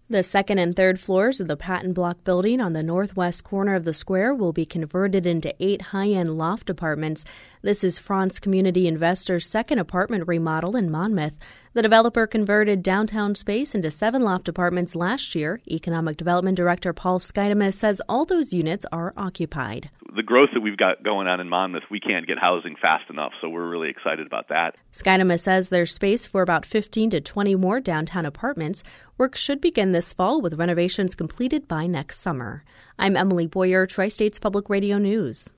The second and third floors of the Patent Block building on the northwest corner of the square will be converted into 8 high-end loft apartments. This is France Community Investors' second apartment remodel in Monmouth. The developer converted downtown space into 7 loft apartments last year. Economic Development Director Paul Skydemus says all those units are occupied. The growth that we've got going on in Monmouth, we can't get housing fast enough, so we're really excited about that. Skydemus says there's space for about 15 to 20 more downtown apartments. Work should begin this fall with renovations completed by next summer. I'm Emily Boyer, Tri-States Public Radio News.